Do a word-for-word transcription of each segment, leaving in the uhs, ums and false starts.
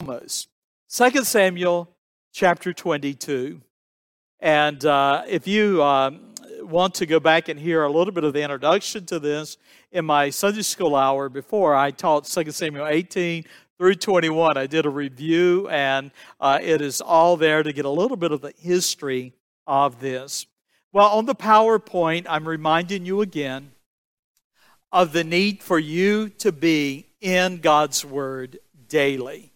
almost. Second Samuel chapter twenty-two. And uh, if you um, want to go back and hear a little bit of the introduction to this, in my Sunday school hour before, I taught Second Samuel eighteen through twenty-one. I did a review, and uh, it is all there to get a little bit of the history of this. Well, on the PowerPoint, I'm reminding you again of the need for you to be in God's Word daily.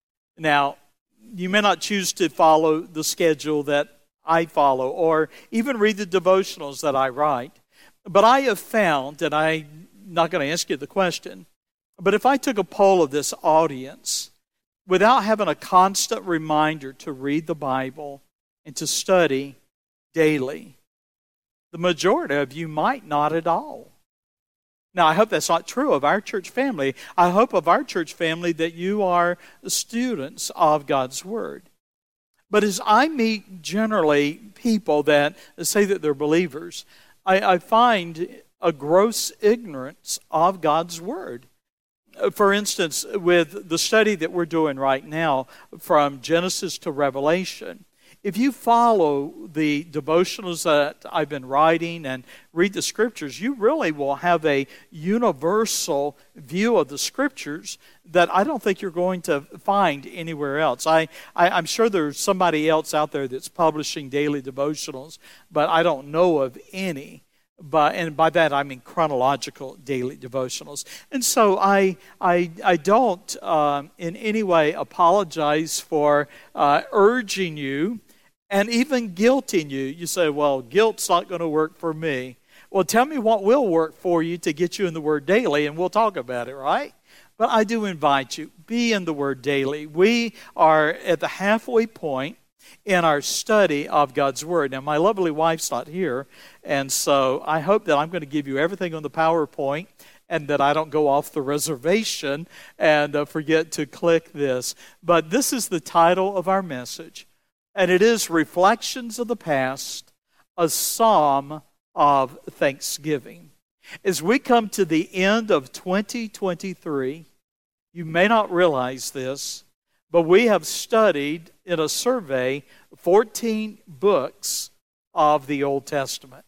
Now, you may not choose to follow the schedule that I follow or even read the devotionals that I write, but I have found, and I'm not going to ask you the question, but if I took a poll of this audience without having a constant reminder to read the Bible and to study daily, the majority of you might not at all. Now, I hope that's not true of our church family. I hope of our church family that you are students of God's Word. But as I meet generally people that say that they're believers, I, I find a gross ignorance of God's Word. For instance, with the study that we're doing right now from Genesis to Revelation, if you follow the devotionals that I've been writing and read the Scriptures, you really will have a universal view of the Scriptures that I don't think you're going to find anywhere else. I, I, I'm sure there's somebody else out there that's publishing daily devotionals, but I don't know of any. But, and by that I mean chronological daily devotionals. And so I I, I don't um, in any way apologize for uh, urging you and even guilting you. You say, well, guilt's not going to work for me. Well, tell me what will work for you to get you in the Word daily, and we'll talk about it, right? But I do invite you, be in the Word daily. We are at the halfway point in our study of God's Word. Now, my lovely wife's not here, and so I hope that I'm going to give you everything on the PowerPoint and that I don't go off the reservation and uh, forget to click this. But this is the title of our message, and it is Reflections of the Past, a Psalm of Thanksgiving. As we come to the end of twenty twenty-three, you may not realize this, but we have studied in a survey fourteen books of the Old Testament.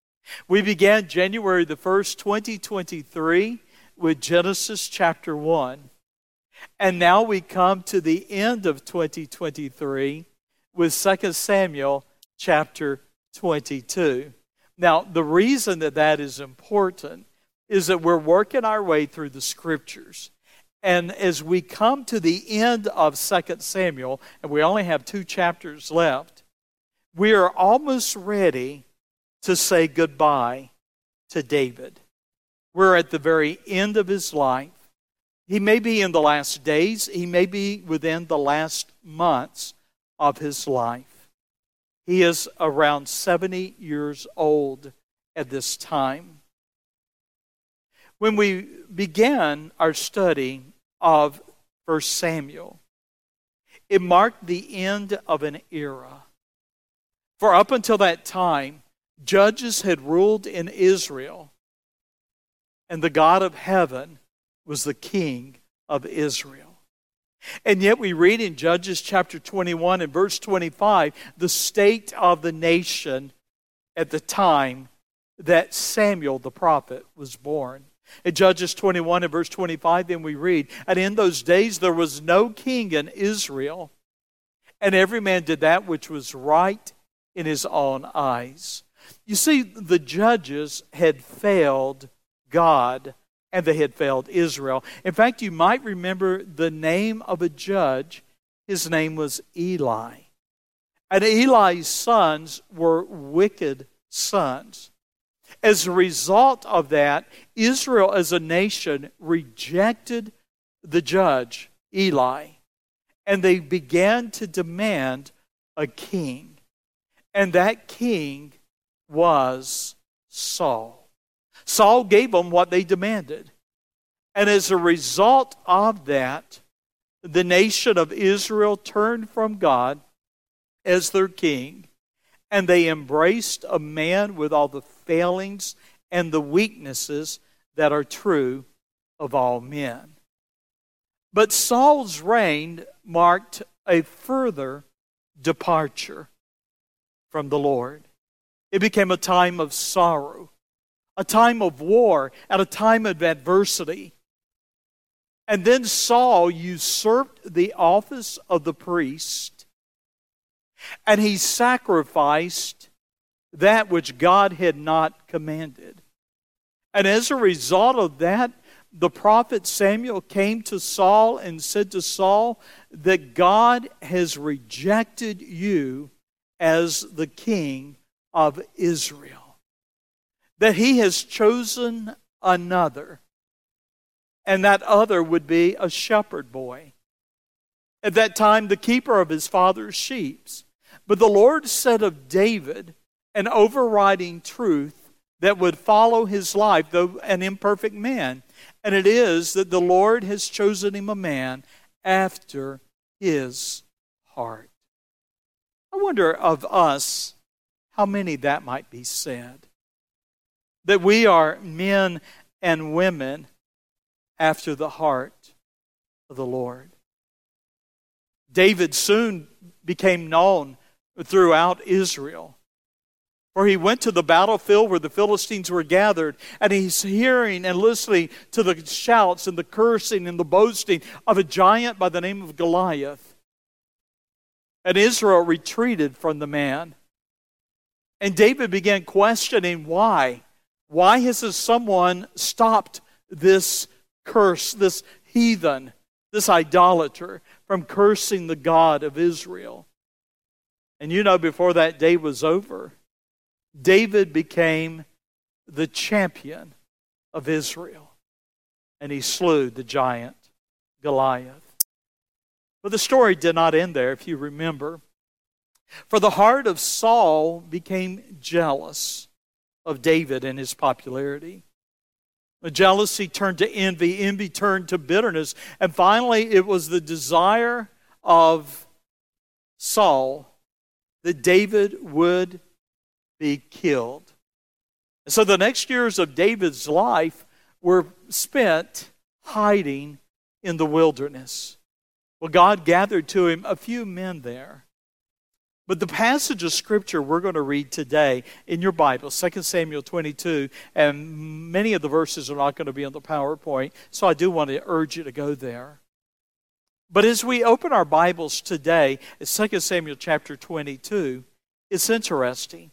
We began January the first, twenty twenty-three with Genesis chapter one. And now we come to the end of twenty twenty-three with Second Samuel chapter twenty-two. Now, the reason that that is important is that we're working our way through the Scriptures. And as we come to the end of Second Samuel, and we only have two chapters left, we are almost ready to say goodbye to David. We're at the very end of his life. He may be in the last days. He may be within the last months of his life. He is around seventy years old at this time. When we began our study of First Samuel, it marked the end of an era. For up until that time, judges had ruled in Israel, and the God of heaven was the king of Israel. And yet we read in Judges chapter twenty-one and verse twenty-five the state of the nation at the time that Samuel the prophet was born. In Judges twenty-one and verse twenty-five, then we read, and in those days there was no king in Israel, and every man did that which was right in his own eyes. You see, the judges had failed God, and they had failed Israel. In fact, you might remember the name of a judge. His name was Eli. And Eli's sons were wicked sons. As a result of that, Israel as a nation rejected the judge, Eli, and they began to demand a king. And that king was Saul. Saul gave them what they demanded. And as a result of that, the nation of Israel turned from God as their king, and they embraced a man with all the failings and the weaknesses that are true of all men. But Saul's reign marked a further departure from the Lord. It became a time of sorrow, a time of war, and a time of adversity. And then Saul usurped the office of the priest, and he sacrificed that which God had not commanded. And as a result of that, the prophet Samuel came to Saul and said to Saul that God has rejected you as the king of Israel, that he has chosen another, and that other would be a shepherd boy. At that time, the keeper of his father's sheep. But the Lord said of David an overriding truth that would follow his life, though an imperfect man. And it is that the Lord has chosen him a man after his heart. I wonder of us how many that might be said. That we are men and women after the heart of the Lord. David soon became known throughout Israel. For he went to the battlefield where the Philistines were gathered, and he's hearing and listening to the shouts and the cursing and the boasting of a giant by the name of Goliath. And Israel retreated from the man. And David began questioning why. Why has someone stopped this curse, this heathen, this idolater, from cursing the God of Israel? And you know, before that day was over, David became the champion of Israel, and he slew the giant Goliath. But the story did not end there, if you remember. For the heart of Saul became jealous of David and his popularity. The jealousy turned to envy, envy turned to bitterness, and finally it was the desire of Saul that David would be killed. So the next years of David's life were spent hiding in the wilderness. Well, God gathered to him a few men there. But the passage of Scripture we're going to read today in your Bible, Second Samuel twenty-two, and many of the verses are not going to be on the PowerPoint, so I do want to urge you to go there. But as we open our Bibles today, at Second Samuel chapter twenty-two, it's interesting.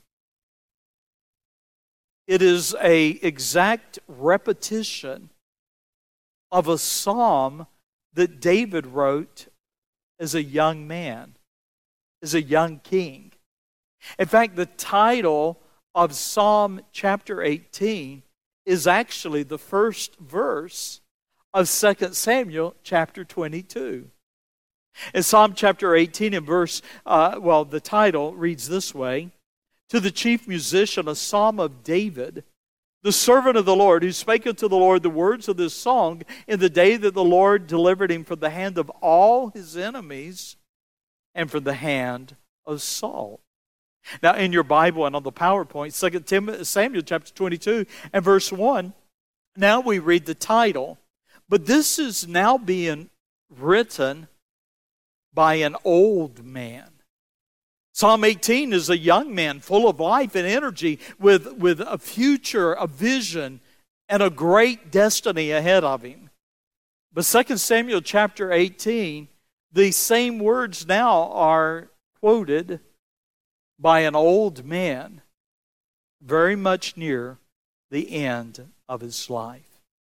It is an exact repetition of a psalm that David wrote as a young man, as a young king. In fact, the title of Psalm chapter eighteen is actually the first verse of Second Samuel chapter twenty-two. In Psalm chapter eighteen, in verse, uh, well, the title reads this way: To the chief musician, a psalm of David, the servant of the Lord, who spake unto the Lord the words of this song in the day that the Lord delivered him from the hand of all his enemies and from the hand of Saul. Now, in your Bible and on the PowerPoint, Second Samuel chapter twenty-two and verse one, now we read the title, but this is now being written by an old man. Psalm eighteen is a young man full of life and energy with, with a future, a vision, and a great destiny ahead of him. But Second Samuel chapter eighteen, the same words now are quoted by an old man very much near the end of his life.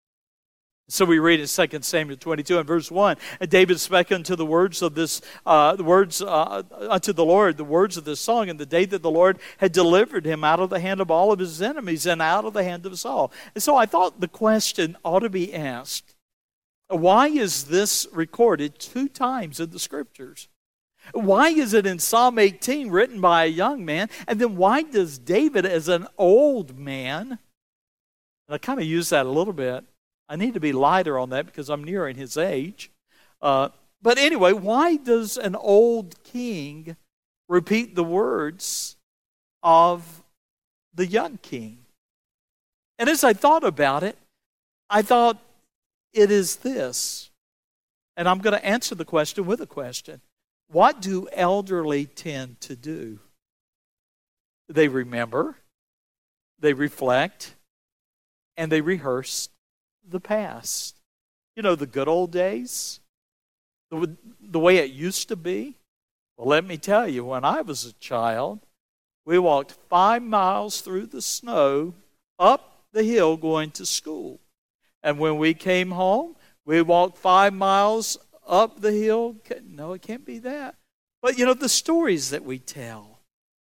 So we read in Second Samuel twenty-two and verse one, and David spake unto the words of this, uh, the words uh, unto the Lord, the words of this song, in the day that the Lord had delivered him out of the hand of all of his enemies and out of the hand of Saul. And so I thought the question ought to be asked: why is this recorded two times in the Scriptures? Why is it in Psalm eighteen written by a young man, and then why does David, as an old man, and I kind of use that a little bit. I need to be lighter on that because I'm nearing his age. Uh, but anyway, why does an old king repeat the words of the young king? And as I thought about it, I thought it is this. And I'm going to answer the question with a question. What do elderly tend to do? They remember, they reflect, and they rehearse the past. You know, the good old days, the, the way it used to be. Well, let me tell you, when I was a child, we walked five miles through the snow up the hill going to school. And when we came home, we walked five miles up the hill. No, it can't be that. But, you know, the stories that we tell.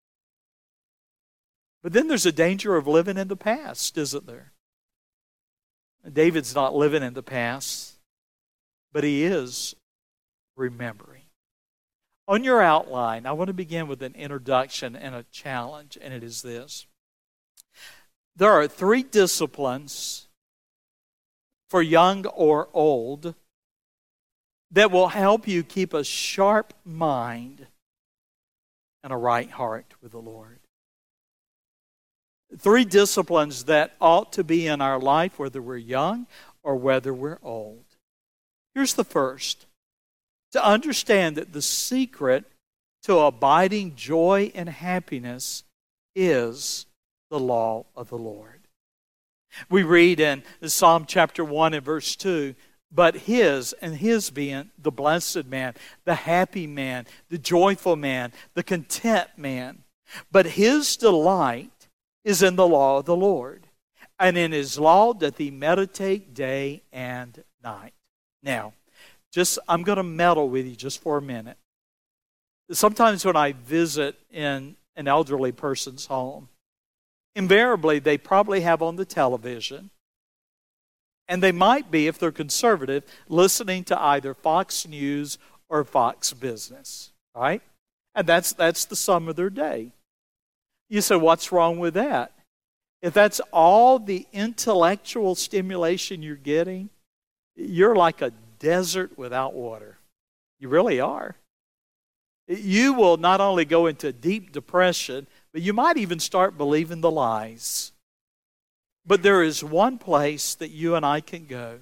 But then there's a danger of living in the past, isn't there? David's not living in the past, but he is remembering. On your outline, I want to begin with an introduction and a challenge, and it is this. There are three disciplines for young or old that will help you keep a sharp mind and a right heart with the Lord. Three disciplines that ought to be in our life, whether we're young or whether we're old. Here's the first. To understand that the secret to abiding joy and happiness is the law of the Lord. We read in Psalm chapter one and verse two, but his, and his being the blessed man, the happy man, the joyful man, the content man. But his delight is in the law of the Lord, and in his law doth he meditate day and night. Now, just I'm going to meddle with you just for a minute. Sometimes when I visit in an elderly person's home, invariably they probably have on the television, and they might be, if they're conservative, listening to either Fox News or Fox Business, right? And that's that's the sum of their day. You say, what's wrong with that? If that's all the intellectual stimulation you're getting, you're like a desert without water. You really are. You will not only go into deep depression, but you might even start believing the lies. But there is one place that you and I can go,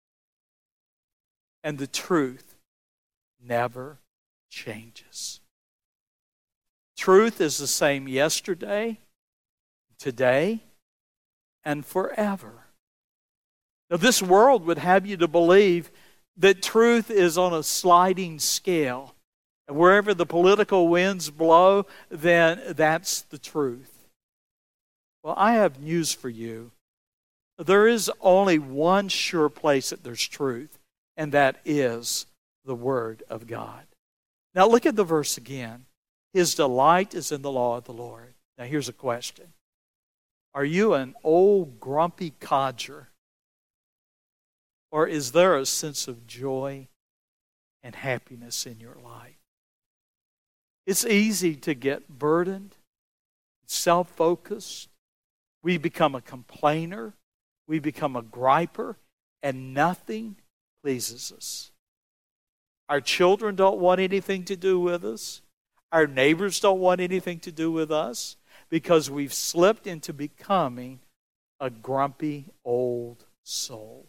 and the truth never changes. Truth is the same yesterday, today, and forever. Now, this world would have you to believe that truth is on a sliding scale. And wherever the political winds blow, then that's the truth. Well, I have news for you. There is only one sure place that there's truth, and that is the Word of God. Now look at the verse again. His delight is in the law of the Lord. Now here's a question. Are you an old grumpy codger? Or is there a sense of joy and happiness in your life? It's easy to get burdened, self-focused. We become a complainer. We become a griper, and nothing pleases us. Our children don't want anything to do with us. Our neighbors don't want anything to do with us because we've slipped into becoming a grumpy old soul.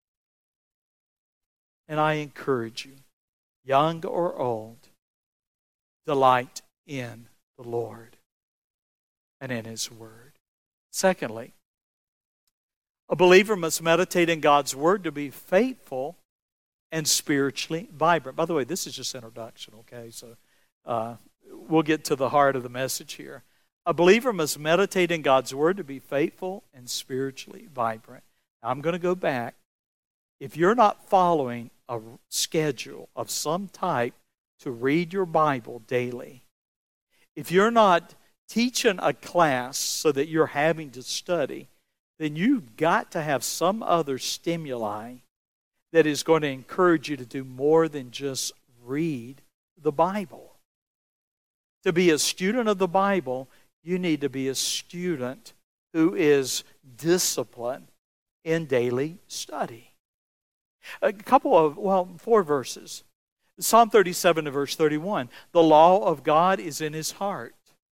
And I encourage you, young or old, delight in the Lord and in His Word. Secondly, a believer must meditate in God's Word to be faithful and spiritually vibrant. By the way, this is just introduction, okay? So uh, we'll get to the heart of the message here. A believer must meditate in God's Word to be faithful and spiritually vibrant. Now, I'm going to go back. If you're not following a schedule of some type to read your Bible daily, if you're not teaching a class so that you're having to study, then you've got to have some other stimuli that is going to encourage you to do more than just read the Bible. To be a student of the Bible, you need to be a student who is disciplined in daily study. A couple of, well, four verses. Psalm thirty-seven to verse thirty-one. The law of God is in his heart,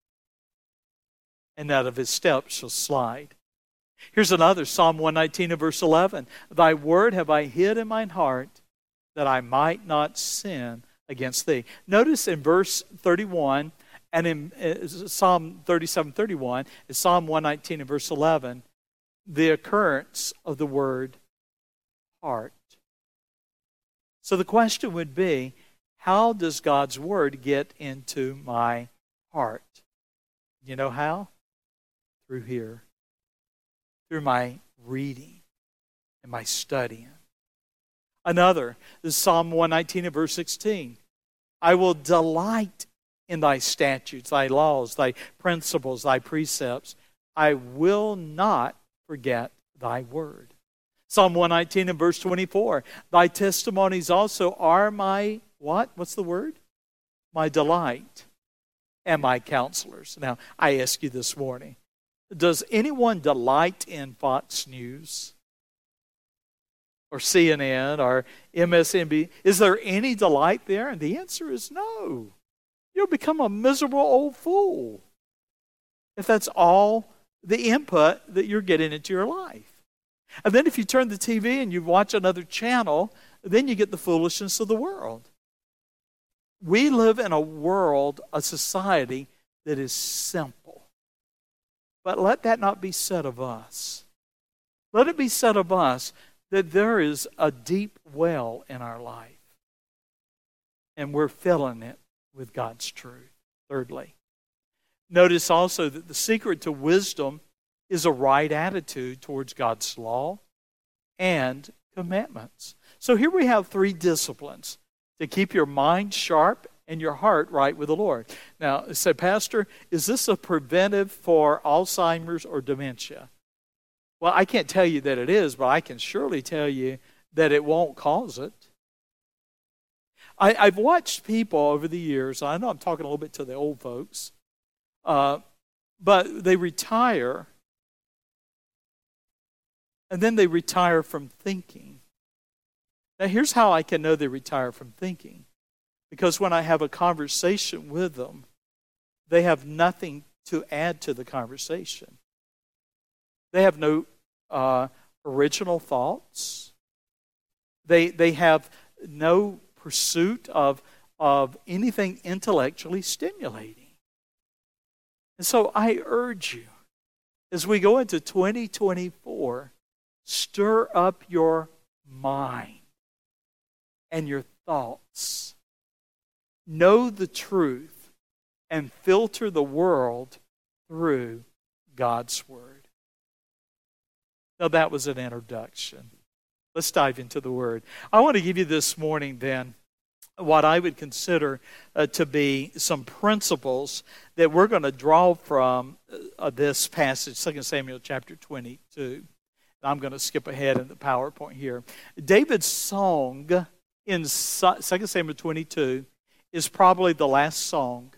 and out of his steps shall slide. Here's another, Psalm one nineteen and verse eleven. Thy word have I hid in mine heart, that I might not sin against thee. Notice in verse thirty-one and in Psalm thirty-seven thirty-one, in Psalm one nineteen and verse eleven, the occurrence of the word heart. So the question would be, how does God's word get into my heart? You know how? Through here. Through my reading and my studying. Another is Psalm one nineteen and verse sixteen. I will delight in thy statutes, thy laws, thy principles, thy precepts. I will not forget thy word. Psalm one nineteen and verse twenty-four. Thy testimonies also are my, what? What's the word? My delight and my counselors. Now, I ask you this morning, does anyone delight in Fox News or C N N or M S N B C? Is there any delight there? And the answer is no. You'll become a miserable old fool if that's all the input that you're getting into your life. And then if you turn the T V and you watch another channel, then you get the foolishness of the world. We live in a world, a society that is simple. But let that not be said of us. Let it be said of us that there is a deep well in our life. And we're filling it with God's truth. Thirdly, notice also that the secret to wisdom is a right attitude towards God's law and commandments. So here we have three disciplines to keep your mind sharp and your heart right with the Lord. Now, say, Pastor, is this a preventive for Alzheimer's or dementia? Well, I can't tell you that it is, but I can surely tell you that it won't cause it. I, I've watched people over the years, I know I'm talking a little bit to the old folks, uh, but they retire, and then they retire from thinking. Now, here's how I can know they retire from thinking. Because when I have a conversation with them, they have nothing to add to the conversation. They have no uh, original thoughts. They, they have no pursuit of, of anything intellectually stimulating. And so I urge you, as we go into twenty twenty-four, stir up your mind and your thoughts. Know the truth and filter the world through God's Word. Now that was an introduction. Let's dive into the Word. I want to give you this morning then what I would consider uh, to be some principles that we're going to draw from uh, this passage, Second Samuel chapter twenty-two. I'm going to skip ahead in the PowerPoint here. David's song in Second Samuel twenty-two is probably the last song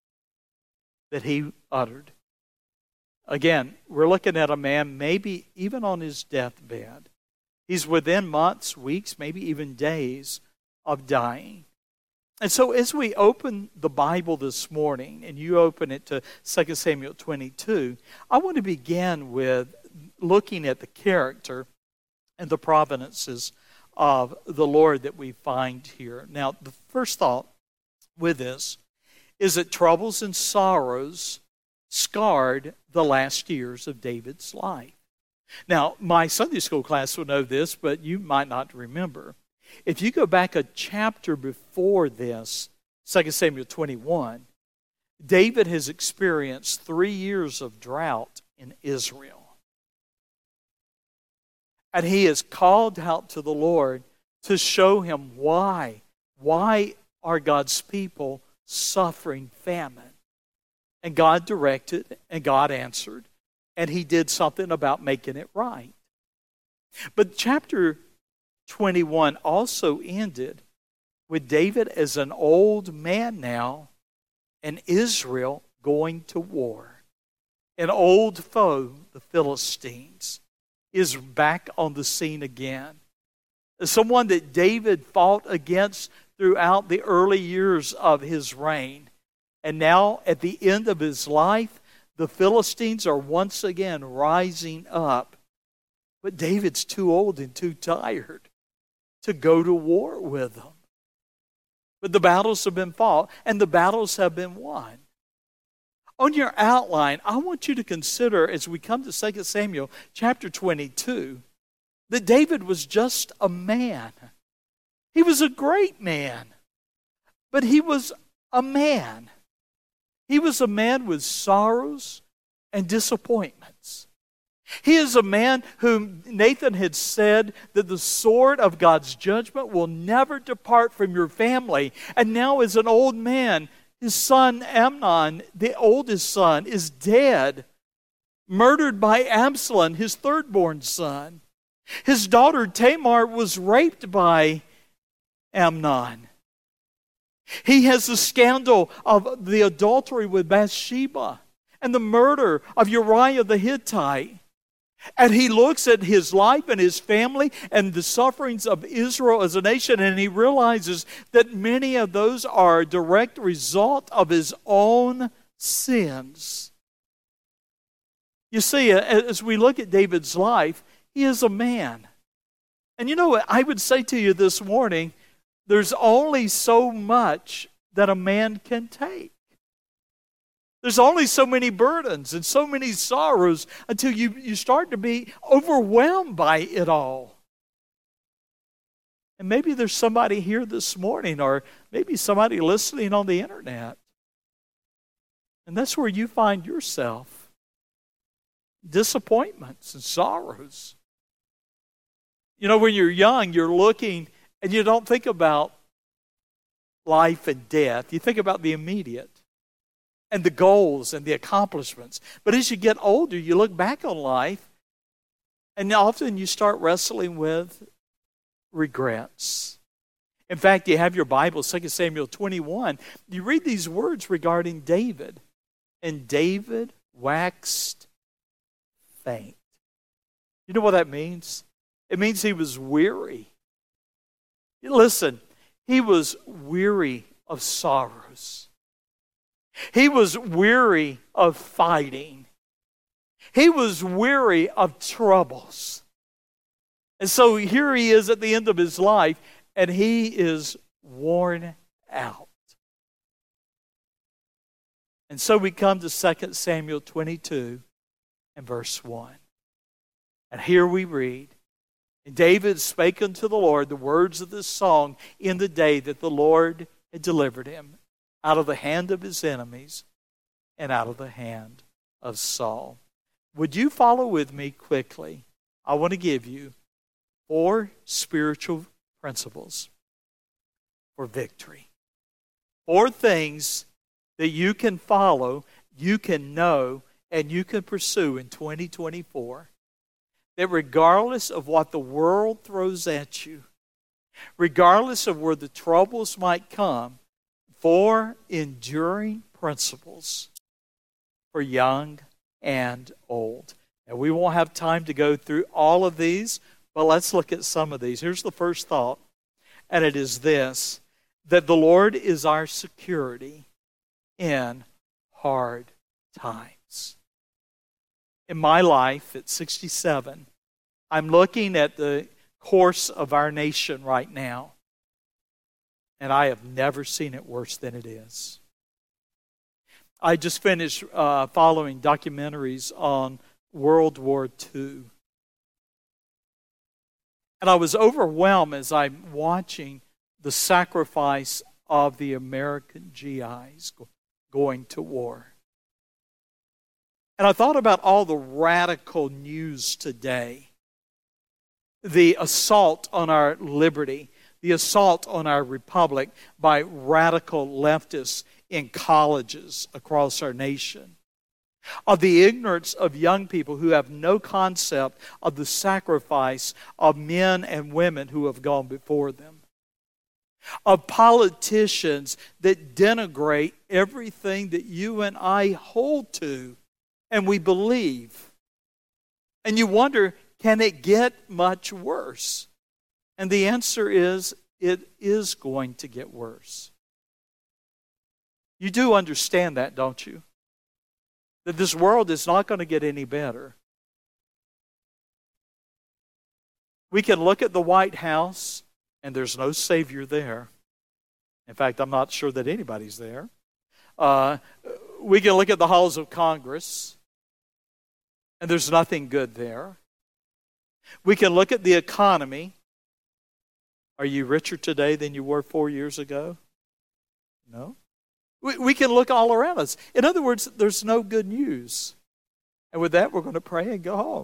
that he uttered. Again, we're looking at a man maybe even on his deathbed. He's within months, weeks, maybe even days of dying. And so as we open the Bible this morning, and you open it to Second Samuel twenty-two, I want to begin with looking at the character and the providences of the Lord that we find here. Now, the first thought with this is that troubles and sorrows scarred the last years of David's life. Now, my Sunday school class will know this, but you might not remember. If you go back a chapter before this, Second Samuel twenty-one, David has experienced three years of drought in Israel. And he is called out to the Lord to show him why. Why are God's people suffering famine? And God directed, and God answered, and he did something about making it right. But chapter twenty-one also ended with David as an old man now, and Israel going to war. An old foe, the Philistines, is back on the scene again. Someone that David fought against throughout the early years of his reign. And now, at the end of his life, the Philistines are once again rising up. But David's too old and too tired. to go to war with them. But the battles have been fought, and the battles have been won. On your outline, I want you to consider, as we come to Second Samuel chapter twenty-two, that David was just a man. He was a great man, but he was a man. He was a man with sorrows and disappointments. He is a man whom Nathan had said that the sword of God's judgment will never depart from your family. And now as an old man, his son Amnon, the oldest son, is dead, murdered by Absalom, his third-born son. His daughter Tamar was raped by Amnon. He has the scandal of the adultery with Bathsheba and the murder of Uriah the Hittite. And he looks at his life and his family and the sufferings of Israel as a nation, and he realizes that many of those are a direct result of his own sins. You see, as we look at David's life, he is a man. And you know what? I would say to you this morning, there's only so much that a man can take. There's only so many burdens and so many sorrows until you, you start to be overwhelmed by it all. And maybe there's somebody here this morning, or maybe somebody listening on the internet. And that's where you find yourself. Disappointments and sorrows. You know, when you're young, you're looking and you don't think about life and death. You think about the immediate and the goals and the accomplishments. But as you get older, you look back on life, and often you start wrestling with regrets. In fact, you have your Bible, Second Samuel twenty-one. You read these words regarding David. And David waxed faint. You know what that means? It means he was weary. Listen, he was weary of sorrows. He was weary of fighting. He was weary of troubles. And so here he is at the end of his life, and he is worn out. And so we come to Second Samuel twenty-two and verse one. And here we read, "And David spake unto the Lord the words of this song in the day that the Lord had delivered him out of the hand of his enemies and out of the hand of Saul." Would you follow with me quickly? I want to give you four spiritual principles for victory. Four things that you can follow, you can know, and you can pursue in twenty twenty-four. That regardless of what the world throws at you, regardless of where the troubles might come, four enduring principles for young and old. And we won't have time to go through all of these, but let's look at some of these. Here's the first thought, and it is this, that the Lord is our security in hard times. In my life at sixty-seven, I'm looking at the course of our nation right now, and I have never seen it worse than it is. I just finished uh, following documentaries on World War Two. And I was overwhelmed as I'm watching the sacrifice of the American G Is going to war. And I thought about all the radical news today. The assault on our liberty, the assault on our republic by radical leftists in colleges across our nation. Of the ignorance of young people who have no concept of the sacrifice of men and women who have gone before them. Of politicians that denigrate everything that you and I hold to and we believe. And you wonder, can it get much worse? And the answer is, it is going to get worse. You do understand that, don't you? That this world is not going to get any better. We can look at the White House and there's no Savior there. In fact, I'm not sure that anybody's there. Uh, we can look at the halls of Congress, and there's nothing good there. We can look at the economy. Are you richer today than you were four years ago? No. We, we can look all around us. In other words, there's no good news. And with that, we're going to pray and go home.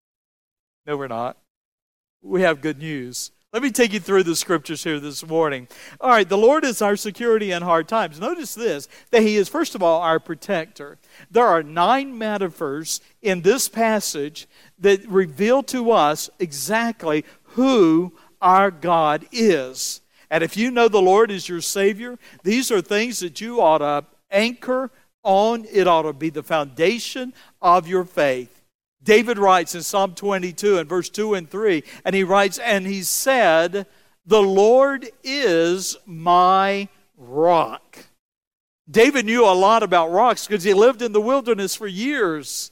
No, we're not. We have good news. Let me take you through the scriptures here this morning. All right, the Lord is our security in hard times. Notice this, that He is, first of all, our protector. There are nine metaphors in this passage that reveal to us exactly who our God is. And if you know the Lord is your Savior, these are things that you ought to anchor on. It ought to be the foundation of your faith. David writes in Psalm twenty-two and verse two and three, and he writes, and he said, the Lord is my rock. David knew a lot about rocks because he lived in the wilderness for years.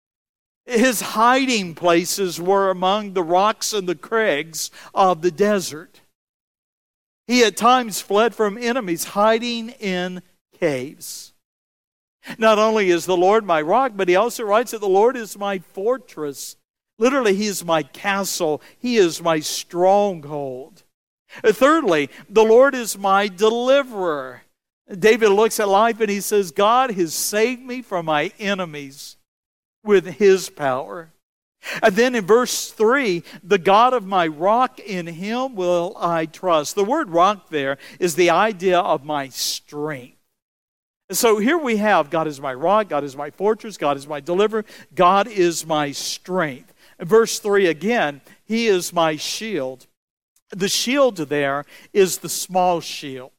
His hiding places were among the rocks and the crags of the desert. He at times fled from enemies, hiding in caves. Not only is the Lord my rock, but he also writes that the Lord is my fortress. Literally, He is my castle. He is my stronghold. Thirdly, the Lord is my deliverer. David looks at life and he says, God has saved me from my enemies with His power. And then in verse three, the God of my rock, in Him will I trust. The word rock there is the idea of my strength. So here we have, God is my rock, God is my fortress, God is my deliverer, God is my strength. In verse three again, He is my shield. The shield there is the small shield.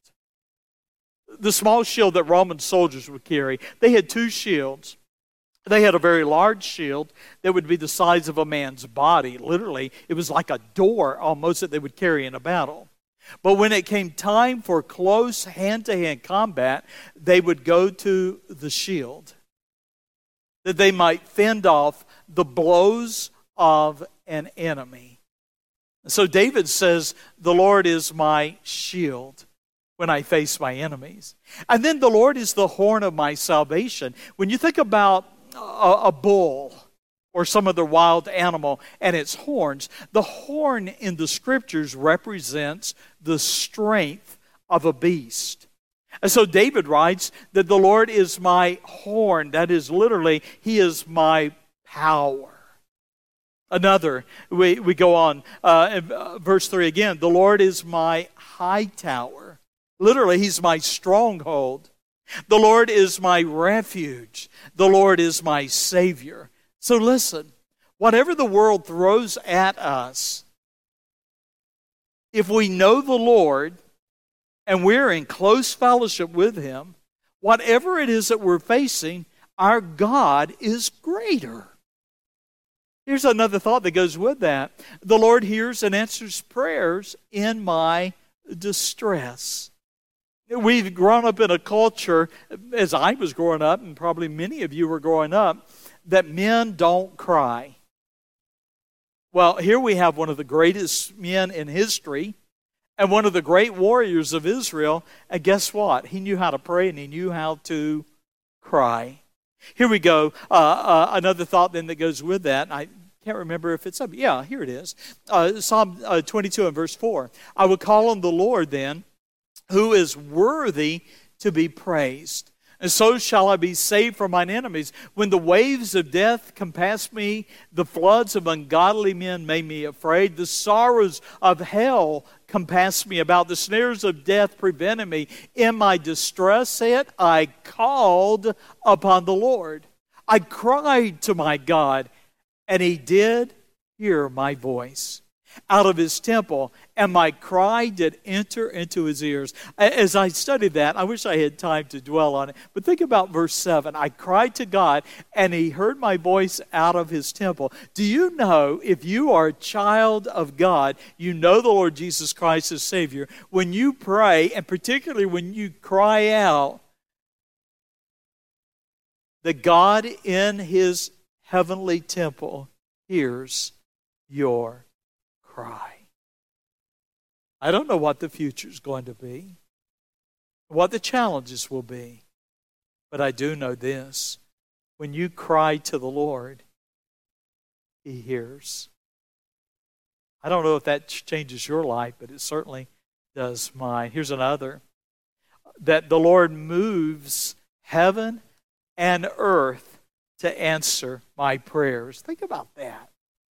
The small shield that Roman soldiers would carry. They had two shields. They had a very large shield that would be the size of a man's body. Literally, it was like a door almost that they would carry in a battle. But when it came time for close hand-to-hand combat, they would go to the shield, that they might fend off the blows of an enemy. So David says, the Lord is my shield when I face my enemies. And then the Lord is the horn of my salvation. When you think about a, a bull or some other wild animal and its horns, the horn in the Scriptures represents the strength of a beast. And so David writes that the Lord is my horn. That is literally, He is my power. Another, we, we go on, uh, in, uh, verse three again, the Lord is my high tower. Literally, He's my stronghold. The Lord is my refuge. The Lord is my Savior. So listen, whatever the world throws at us, if we know the Lord and we're in close fellowship with Him, whatever it is that we're facing, our God is greater. Here's another thought that goes with that. The Lord hears and answers prayers in my distress. We've grown up in a culture, as I was growing up, and probably many of you were growing up, that men don't cry. Well, here we have one of the greatest men in history and one of the great warriors of Israel. And guess what? He knew how to pray and he knew how to cry. Here we go. Uh, uh, another thought then that goes with that. I can't remember if it's up. Yeah, here it is. Uh, Psalm uh, twenty-two and verse four. I will call on the Lord then, who is worthy to be praised. And so shall I be saved from mine enemies. When the waves of death compassed me, the floods of ungodly men made me afraid. The sorrows of hell compassed me about. The snares of death prevented me. In my distress, yet I called upon the Lord. I cried to my God, and He did hear my voice out of His temple, and my cry did enter into His ears. As I studied that, I wish I had time to dwell on it, but think about verse seven. I cried to God, and He heard my voice out of His temple. Do you know, if you are a child of God, you know the Lord Jesus Christ as Savior, when you pray, and particularly when you cry out, that God in His heavenly temple hears your cry. I don't know what the future is going to be, what the challenges will be. But I do know this. When you cry to the Lord, He hears. I don't know if that changes your life, but it certainly does mine. Here's another. That the Lord moves heaven and earth to answer my prayers. Think about that.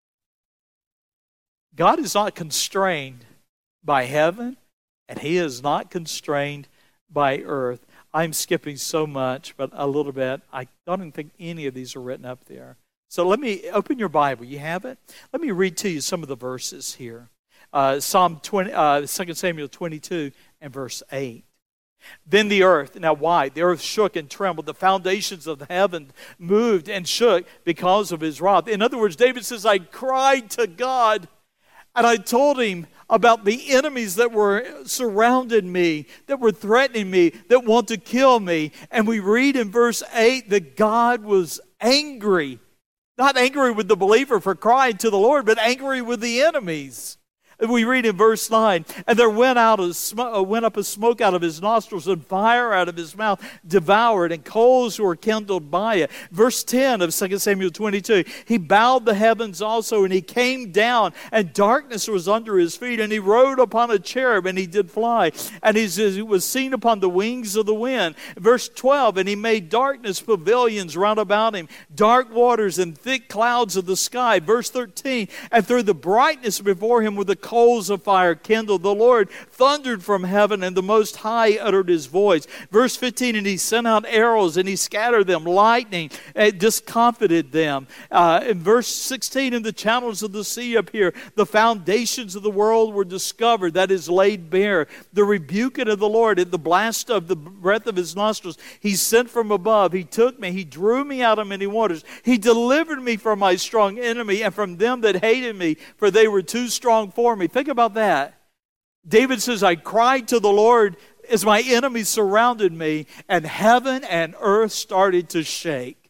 God is not constrained by heaven, and He is not constrained by earth. I'm skipping so much, but a little bit. I don't even think any of these are written up there. So let me open your Bible. You have it? Let me read to you some of the verses here. Uh, Psalm twenty, uh, Second Samuel twenty-two and verse eight. Then the earth, now why? The earth shook and trembled. The foundations of the heaven moved and shook because of His wrath. In other words, David says, I cried to God, and I told Him about the enemies that were surrounding me, that were threatening me, that want to kill me. And we read in verse eight that God was angry. Not angry with the believer for crying to the Lord, but angry with the enemies. We read in verse nine, and there went out a sm- uh, went up a smoke out of His nostrils, and fire out of His mouth devoured, and coals were kindled by it. Verse ten of Second Samuel twenty-two, He bowed the heavens also, and He came down, and darkness was under His feet, and He rode upon a cherub, and He did fly, and He was seen upon the wings of the wind. Verse twelve, and He made darkness pavilions round about Him, dark waters and thick clouds of the sky. Verse thirteen, and through the brightness before Him were the coals of fire kindled. The Lord thundered from heaven, and the Most High uttered His voice. Verse fifteen, and He sent out arrows, and He scattered them. Lightning and discomfited them. Uh, in verse sixteen, in the channels of the sea appear. The foundations of the world were discovered, that is laid bare. The rebuking of the Lord, at the blast of the breath of His nostrils, He sent from above. He took me. He drew me out of many waters. He delivered me from my strong enemy and from them that hated me, for they were too strong for me. Think about that. David says, I cried to the Lord as my enemies surrounded me, and heaven and earth started to shake.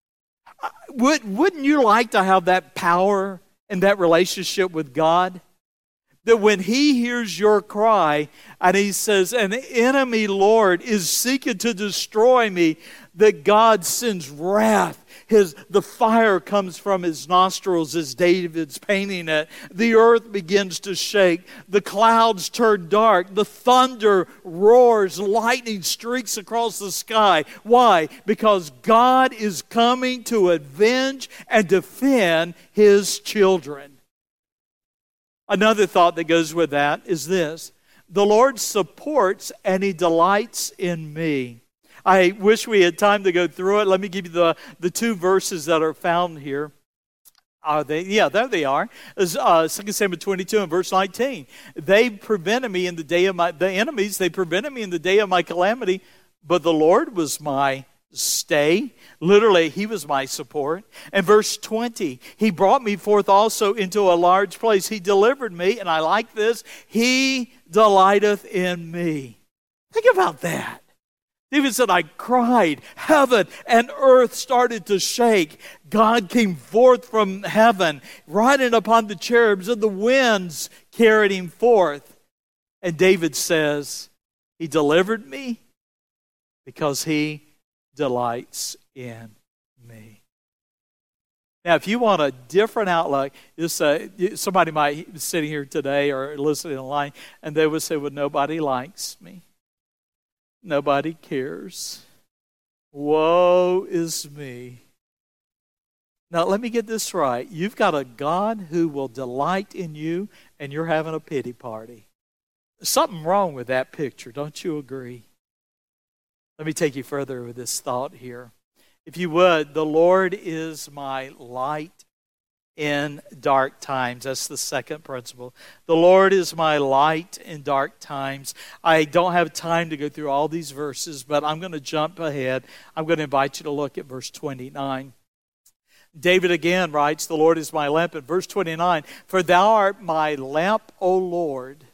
Would, wouldn't you like to have that power and that relationship with God? That when He hears your cry and He says, an enemy, Lord, is seeking to destroy me, that God sends wrath. His, the fire comes from His nostrils as David's painting it. The earth begins to shake. The clouds turn dark. The thunder roars. Lightning streaks across the sky. Why? Because God is coming to avenge and defend His children. Another thought that goes with that is this. The Lord supports and He delights in me. I wish we had time to go through it. Let me give you the, the two verses that are found here. Are they? Yeah, there they are. Uh, Second Samuel twenty-two and verse nineteen. They prevented me in the day of my, the enemies, they prevented me in the day of my calamity, but the Lord was my stay. Literally, He was my support. And verse twenty, He brought me forth also into a large place. He delivered me, and I like this, He delighteth in me. Think about that. David said, I cried. Heaven and earth started to shake. God came forth from heaven, riding upon the cherubs, and the winds carried Him forth. And David says, He delivered me because He delights in me. Now, if you want a different outlook, just, uh, somebody might be sitting here today or listening online, and they would say, well, nobody likes me. Nobody cares. Woe is me. Now, let me get this right. You've got a God who will delight in you, and you're having a pity party. There's something wrong with that picture, don't you agree? Let me take you further with this thought here. If you would, the Lord is my light in dark times. That's the second principle. The Lord is my light in dark times. I don't have time to go through all these verses, but I'm going to jump ahead. I'm going to invite you to look at verse twenty-nine. David again writes, the Lord is my lamp. In verse twenty-nine, for thou art my lamp, O Lord,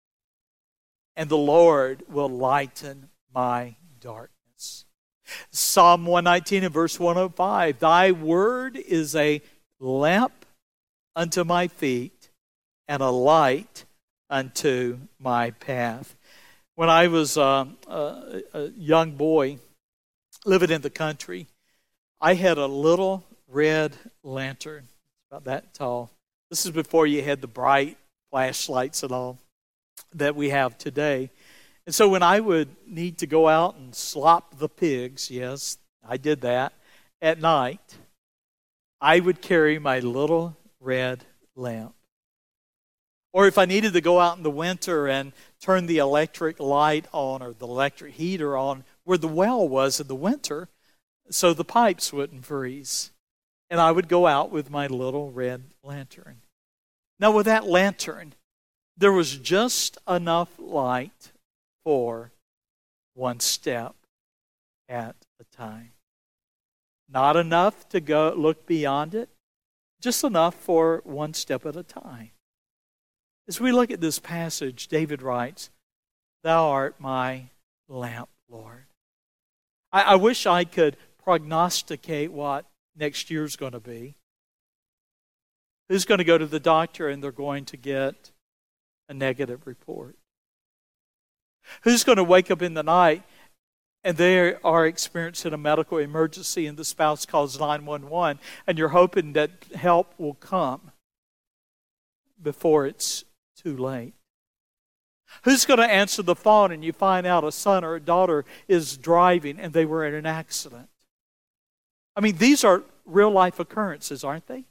and the Lord will lighten my darkness. Psalm one nineteen and verse one oh five, thy word is a lamp unto my feet and a light unto my path. When I was uh, a, a young boy living in the country, I had a little red lantern, about that tall. This is before you had the bright flashlights and all that we have today. And so when I would need to go out and slop the pigs, yes, I did that, at night, I would carry my little red lamp. Or if I needed to go out in the winter and turn the electric light on or the electric heater on where the well was in the winter so the pipes wouldn't freeze. And I would go out with my little red lantern. Now with that lantern, there was just enough light for one step at a time. Not enough to go look beyond it, just enough for one step at a time. As we look at this passage, David writes, "Thou art my lamp, Lord." I, I wish I could prognosticate what next year's going to be. Who's going to go to the doctor and they're going to get a negative report? Who's going to wake up in the night and they are experiencing a medical emergency and the spouse calls nine one one and you're hoping that help will come before it's too late? Who's going to answer the phone and you find out a son or a daughter is driving and they were in an accident? I mean, these are real life occurrences, aren't they?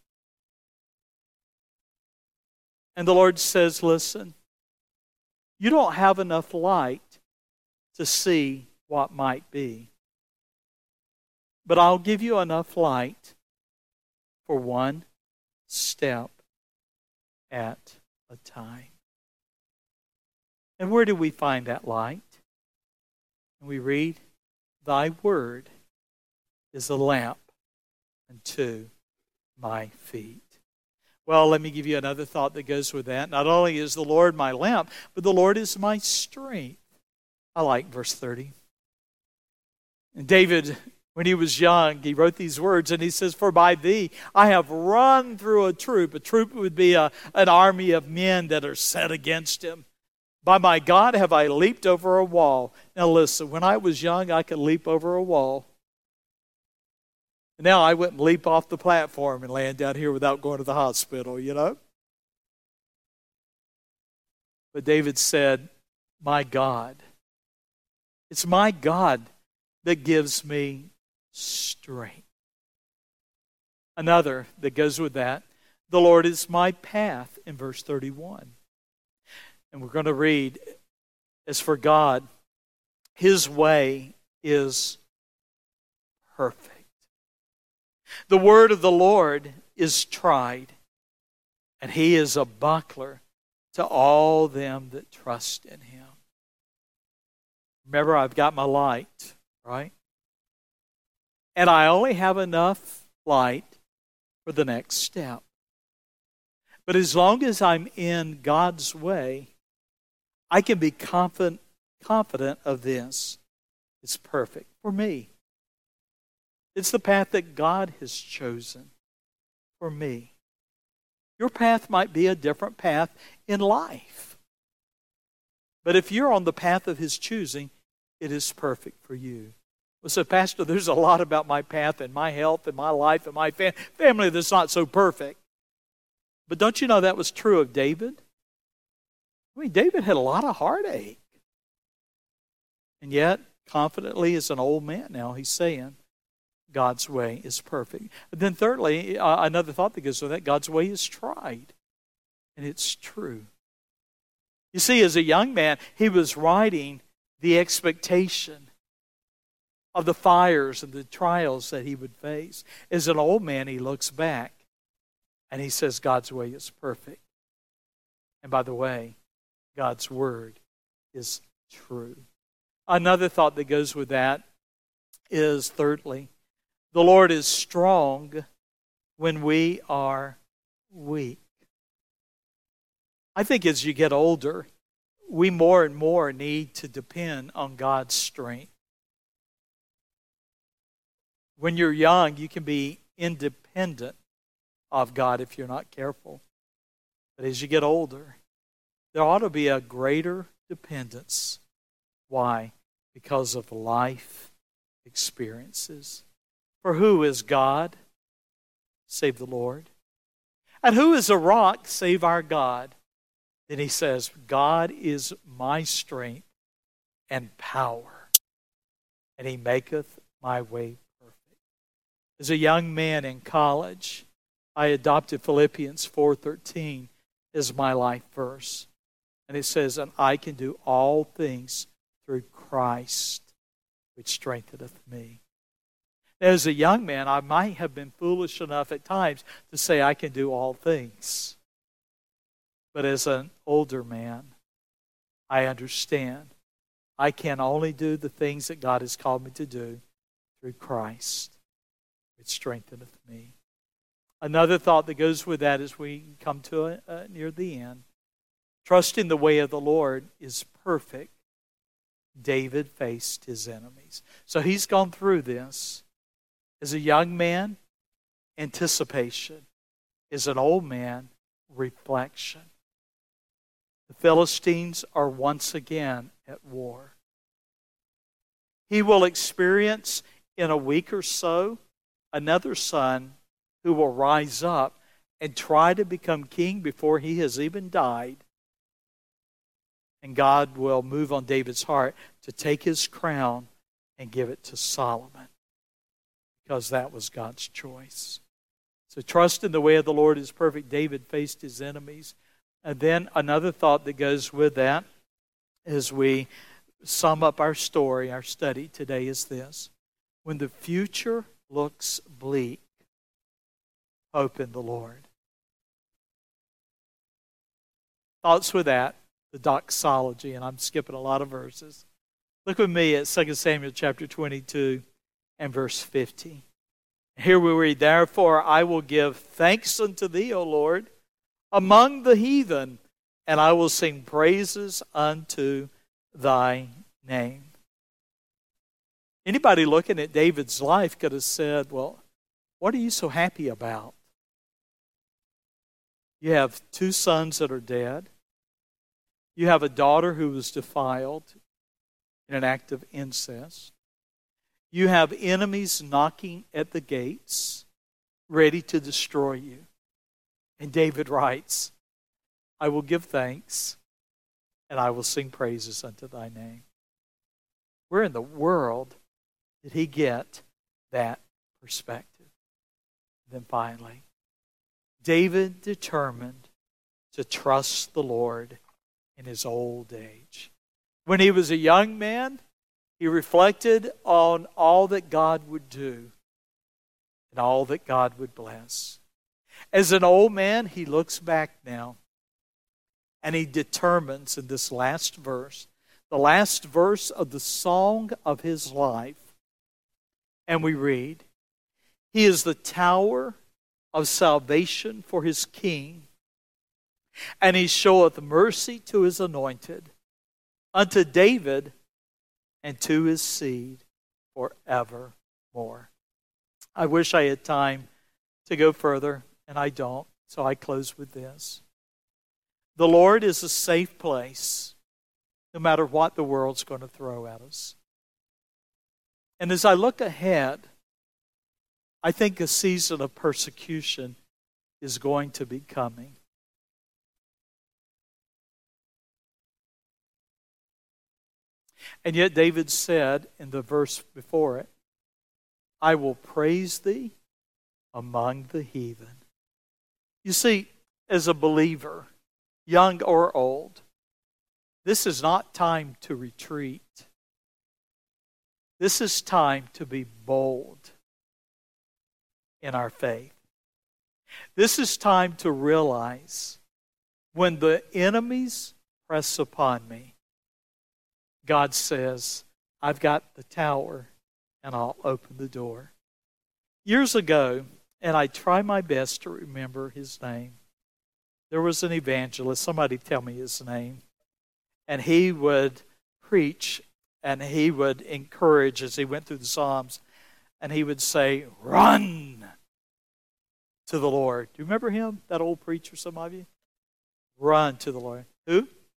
And the Lord says, listen, you don't have enough light to see what might be. But I'll give you enough light for one step at a time. And where do we find that light? And we read, "Thy word is a lamp unto my feet." Well, let me give you another thought that goes with that. Not only is the Lord my lamp, but the Lord is my strength. I like verse thirty. And David, when he was young, he wrote these words, and he says, "For by thee I have run through a troop." A troop would be a, an army of men that are set against him. "By my God have I leaped over a wall." Now listen, when I was young, I could leap over a wall. Now I wouldn't leap off the platform and land down here without going to the hospital, you know. But David said, "My God." It's my God that gives me strength. Another that goes with that, "The Lord is my path," in verse thirty-one. And we're going to read, "As for God, His way is perfect. The word of the Lord is tried, and He is a buckler to all them that trust in Him." Remember, I've got my light, right? And I only have enough light for the next step. But as long as I'm in God's way, I can be confident, confident of this. It's perfect for me. It's the path that God has chosen for me. Your path might be a different path in life. But if you're on the path of His choosing, it is perfect for you. Well, so Pastor, there's a lot about my path and my health and my life and my fam- family that's not so perfect. But don't you know that was true of David? I mean, David had a lot of heartache. And yet, confidently, as an old man now, he's saying, God's way is perfect. And then thirdly, uh, another thought that goes with that, God's way is tried. And it's true. You see, as a young man, he was riding the expectation of the fires and the trials that he would face. As an old man, he looks back and he says, God's way is perfect. And by the way, God's word is true. Another thought that goes with that is, thirdly, the Lord is strong when we are weak. I think as you get older, we more and more need to depend on God's strength. When you're young, you can be independent of God if you're not careful. But as you get older, there ought to be a greater dependence. Why? Because of life experiences. For who is God? Save the Lord. And who is a rock? Save our God. Then he says, God is my strength and power, and he maketh my way perfect. As a young man in college, I adopted Philippians four thirteen as my life verse. And it says, and I can do all things through Christ, which strengtheneth me. As a young man, I might have been foolish enough at times to say I can do all things. But as an older man, I understand I can only do the things that God has called me to do through Christ, which strengtheneth me. Another thought that goes with that as we come to a, uh, near the end. Trusting the way of the Lord is perfect. David faced his enemies. So he's gone through this. As a young man, anticipation. As an old man, reflection. The Philistines are once again at war. He will experience in a week or so another son who will rise up and try to become king before he has even died. And God will move on David's heart to take his crown and give it to Solomon, because that was God's choice. So trust in the way of the Lord is perfect. David faced his enemies. And then another thought that goes with that as we sum up our story, our study today is this. When the future looks bleak, hope in the Lord. Thoughts with that, the doxology, and I'm skipping a lot of verses. Look with me at Second Samuel chapter twenty-two and verse fifty. Here we read, therefore I will give thanks unto thee, O Lord, among the heathen, and I will sing praises unto thy name. Anybody looking at David's life could have said, well, what are you so happy about? You have two sons that are dead. You have a daughter who was defiled in an act of incest. You have enemies knocking at the gates, ready to destroy you. And David writes, I will give thanks, and I will sing praises unto thy name. Where in the world did he get that perspective? Then finally, David determined to trust the Lord in his old age. When he was a young man, he reflected on all that God would do and all that God would bless. As an old man, he looks back now and he determines in this last verse, the last verse of the song of his life, and we read, he is the tower of salvation for his king, and he showeth mercy to his anointed, unto David and to his seed forevermore. I wish I had time to go further, and I don't, so I close with this. The Lord is a safe place, no matter what the world's going to throw at us. And as I look ahead, I think a season of persecution is going to be coming. And yet David said in the verse before it, I will praise thee among the heathen. You see, as a believer, young or old, this is not time to retreat. This is time to be bold in our faith. This is time to realize when the enemies press upon me, God says, I've got the tower and I'll open the door. Years ago, and I try my best to remember his name, there was an evangelist, somebody tell me his name, and he would preach and he would encourage as he went through the Psalms, and he would say, run to the Lord. Do you remember him, that old preacher, some of you? Run to the Lord. Who?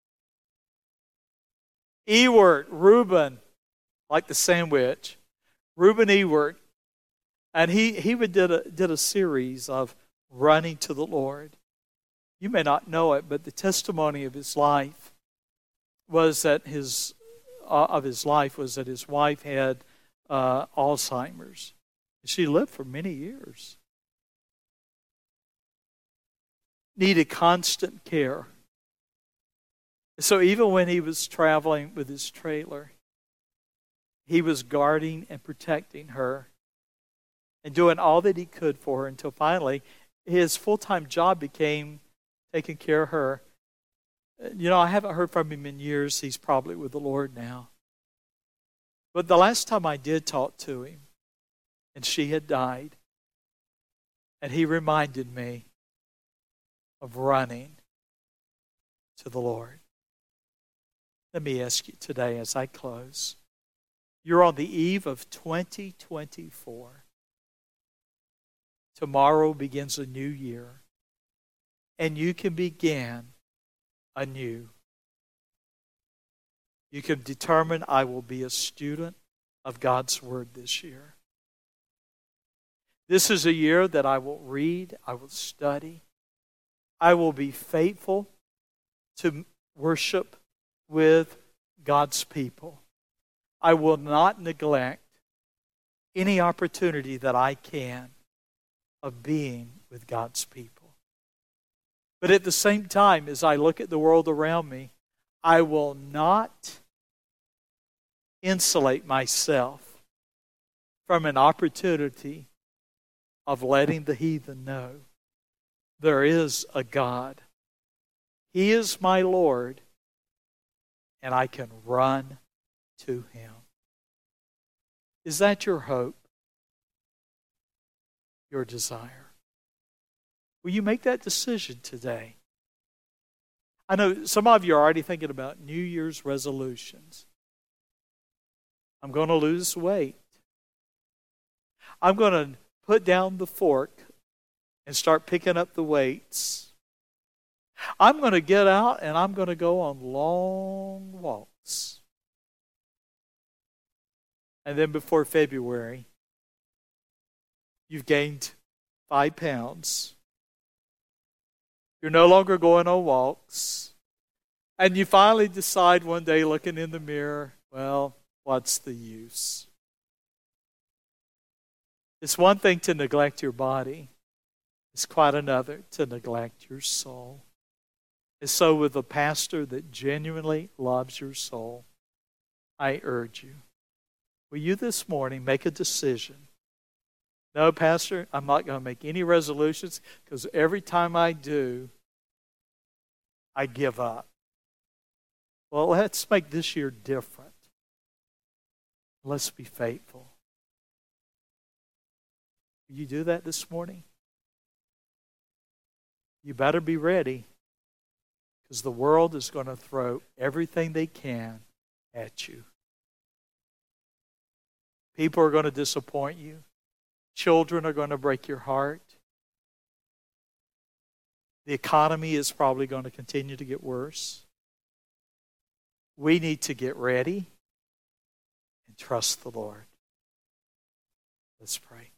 Ewart, Reuben, like the sandwich. Reuben Ewart. And he, he would did a, did a series of running to the Lord. You may not know it, but the testimony of his life was that his uh, of his life was that his wife had uh, Alzheimer's. She lived for many years. Needed constant care. So even when he was traveling with his trailer, he was guarding and protecting her and doing all that he could for her until finally his full-time job became taking care of her. You know, I haven't heard from him in years. He's probably with the Lord now. But the last time I did talk to him, and she had died, and he reminded me of running to the Lord. Let me ask you today as I close. You're on the eve of twenty twenty-four. Tomorrow begins a new year, and you can begin anew. You can determine, I will be a student of God's Word this year. This is a year that I will read, I will study, I will be faithful to worship with God's people. I will not neglect any opportunity that I can of being with God's people. But at the same time, as I look at the world around me, I will not insulate myself from an opportunity of letting the heathen know there is a God. He is my Lord, and I can run to Him. Is that your hope? Your desire? Will you make that decision today? I know some of you are already thinking about New Year's resolutions. I'm going to lose weight. I'm going to put down the fork and start picking up the weights. I'm going to get out and I'm going to go on long walks. And then before February, you've gained five pounds. You're no longer going on walks. And you finally decide one day, looking in the mirror, well, what's the use? It's one thing to neglect your body. It's quite another to neglect your soul. And so with a pastor that genuinely loves your soul, I urge you, will you this morning make a decision? No, Pastor, I'm not going to make any resolutions because every time I do, I give up. Well, let's make this year different. Let's be faithful. Will you do that this morning? You better be ready because the world is going to throw everything they can at you. People are going to disappoint you. Children are going to break your heart. The economy is probably going to continue to get worse. We need to get ready and trust the Lord. Let's pray.